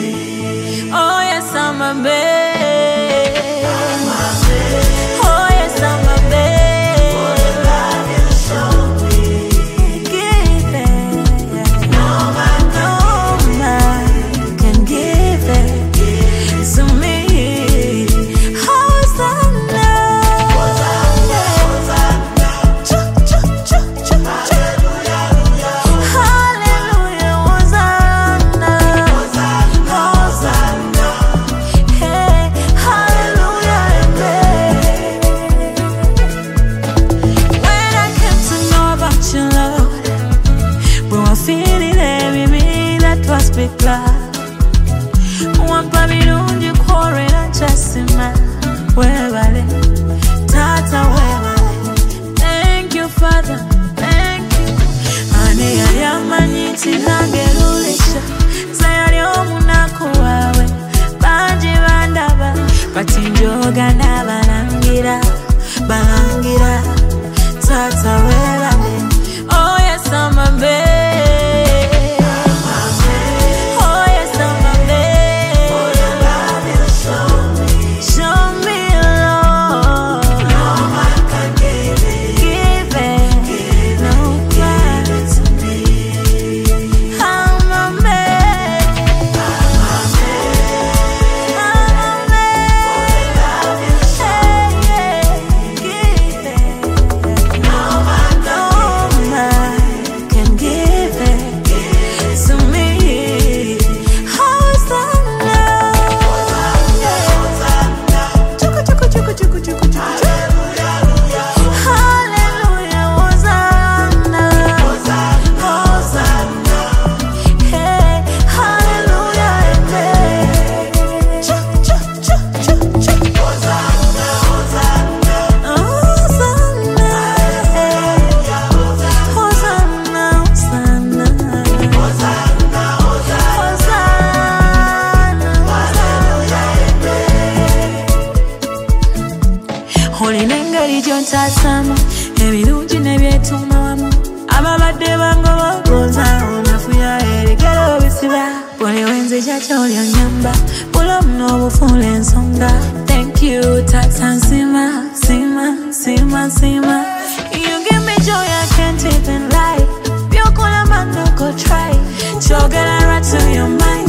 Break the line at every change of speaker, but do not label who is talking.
Oh yes, I'm a babe. Oh yes, I'm a babe. For the love you show me, give it. No man can give it to me. How's that now? Hallelujah, Hosanna. Hosanna. Hey, hallelujah, amen. When I came to know about your love, when I feel it, baby, that was big love. One pamirungi kore na chasima, webale, tata webale. Thank you, Father, thank you. Ane ayamanyiti nangerulisha, sayari omunaku wawe, banji bandaba, batinjoga nabalangira, balangira, tata webale. Oh yes, I'm a babe. Oh yes, I'm a babe. For the love you show me, Lord. No man can give it. Give it. No man to me. I'm a babe. I'm a babe. For the love you show me, give it. No man can give it to me. How's that now? Chuku, chuku, chuku, chuku, chuku, chuku. Hallelujah, Hosanna. Hosanna. Hey, hallelujah, amen. Chuku, chuku, chuku, chuku, chuku. Hosanna. Hey. Hosanna, Hosanna. Olina engeri gy'ontasaamu ebirungi n'ebyetuma wamu ababadde bango bagonza onafuya erekera obisiba buli wenzija ky'olyonyamba bulamu n'obufuula ensonga. Thank you tata nsima sima. You give me joy I can't even lie. Byokola man no go try. Chogera right to your mind.